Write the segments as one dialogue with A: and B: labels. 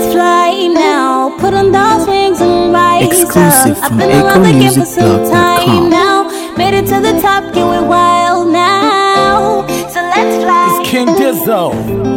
A: fly now. Put on those wings and rise
B: Exclusive
A: up. I've
B: from
A: been around the game for some time
B: AcoMusicBlog.com.
A: now. Made it to the top, yeah, we're wild now. So let's fly.
C: It's King Dizzo,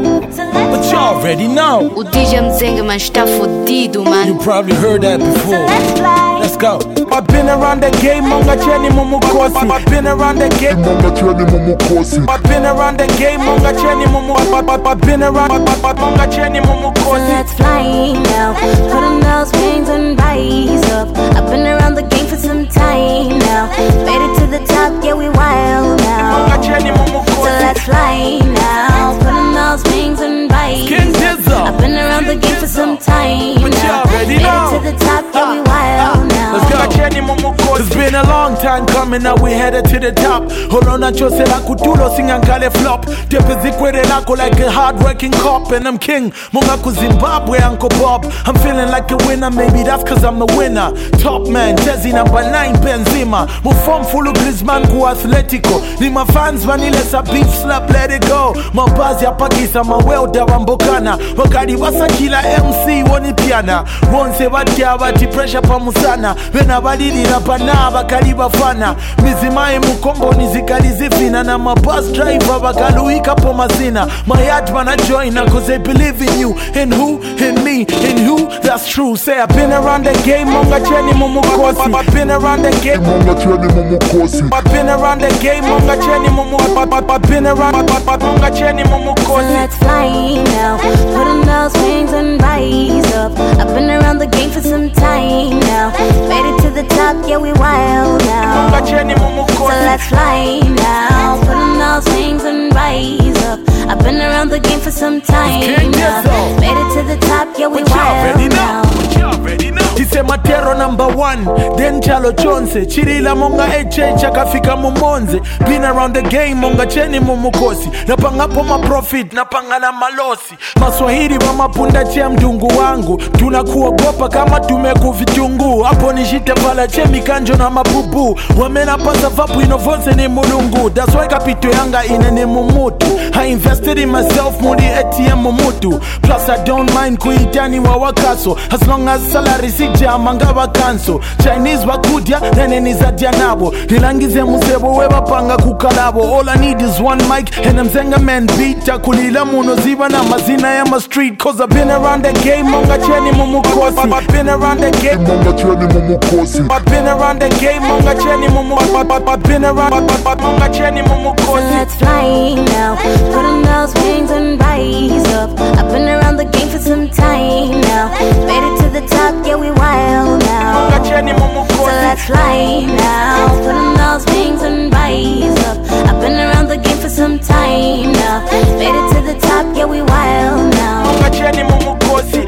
C: but you already know.
D: O DJ Mzenga, mas tá fodido,
C: You
D: mano.
C: probably heard that before.
A: Let's fly.
C: Let's go. I've been around the game, monga cheni mumukosi. I've been around the game, monga cheni mumukosi. I've been around the game, monga cheni mumukosi. I've been around, monga cheni
A: So
C: mumukosi.
A: let's fly now. Put on those wings and rise up. I've been around the game for some time now. Made it to the top, yeah, we wild now.
C: Monga cheni
A: So
C: mumukosi.
A: let's fly now. Put on those wings and rise
C: King
A: up.
C: Dizzo.
A: I've been around the game for some time
C: But you
A: now.
C: already
A: Made
C: know.
A: it to the top, yeah, we wild now.
C: Let's go. It's been a long time coming, now we headed to the top. Holona chose la kutulo singangale flop. Tepezikwere lako like a hard-working cop. And I'm king, munga ku Zimbabwe, Uncle Bob. I'm feeling like a winner, maybe that's cause I'm a winner. Top man, jersey number 9, Benzema. Mufom fulu Griezmann ku Atletico. Ni my fans vanilesa beef slap, let it go. Mabazi ya pakisa, mawelda wambokana. Wakadi wasakila MC, woni piana. Wonse batia bati pressure pamusana. Vena balilira pana bakali bafana. Mizimaye mukombo nizikali zifina. Na my bus driver bakaluika po mazina. My heart wanna join cause they believe in you. In who? In me. In who? That's true. Say I've been around the game, monga cheni mumukosi. I've been around the game, monga cheni mumukosi. I've been around the game, monga cheni mumukosi. I've been around, monga cheni
A: So
C: mumukosi.
A: let's fly now. Put on those wings and rise up. I've been around the game for some time now. Made it to the top, yeah, we wild now.
C: Monga cheni
A: So
C: mumukosi.
A: let's fly now. Put on those wings and rise up. I've been around the game for some time
C: King
A: now.
C: Dizzo.
A: Made it to the top, yeah, we
C: But you already
A: wild
C: know.
A: now.
C: But you already know. He said Matero number 1, then Chalo Chonse. Chirila monga eche chakafika mumonze. Been around the game, monga cheni mumukosi. Napanga po ma profit, napanga na malosi. Maswahili wa mapunda chia mdungu wangu. Tunakuogopa kama tumekuvitungu. Hapo nishite pala chemi kanjo na mabubu. Wamena pasa vapu inovonse ni mulungu. That's why kapito yanga ine ni mumutu. I invested in myself, mudi ATM mumutu. Plus I don't mind kuitani wa wakaso. As long as salary sija mangaba kanso. Chinese wakudia, nene nizadia nabo. Nilangize musebo weba panga kukalabo. All I need is one mic and I'm Zenga man beat. Takulila muno ziba na mazina ya ma street. Cause I've been around the game, monga cheni mumukosi. I've been around the game, monga cheni mumukosi. I've been around the game, monga cheni mumukosi. I've been around, monga cheni
A: So
C: mumukosi.
A: let's fly now. Put on those wings and rise up. I've been around the game for some time now. Made it to the top, yeah, we wild now.
C: Monga cheni
A: So
C: mumukosi.
A: let's fly now. Put on those wings and rise up. I've been around the game for some time now. Made it to the top, yeah, we wild now.
C: Monga cheni mumukosi.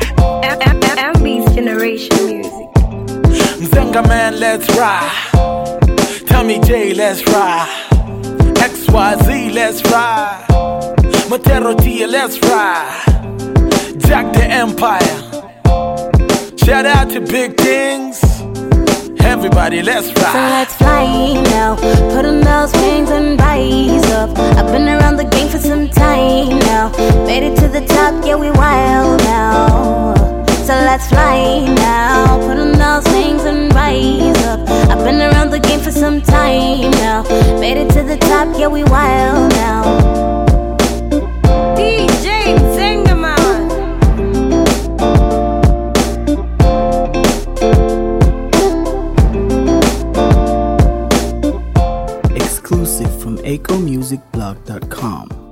E: MB's Generation Music.
C: Mzenga man, let's ride. Tommy J, let's ride. XYZ, let's ride. Matero Tia, let's ride. Jack the Empire. Shout out to Big Things. Everybody, let's
A: So
C: ride.
A: let's fly now. Put on those wings and rise up. I've been around the game for some time now. Made it to the top, yeah, we wild now. So let's fly now. Put on those wings and rise up. I've been around the game for some time now. Made it to the top, yeah, we wild now.
E: DJ Zengaman.
B: Exclusive from AcoMusicBlog.com.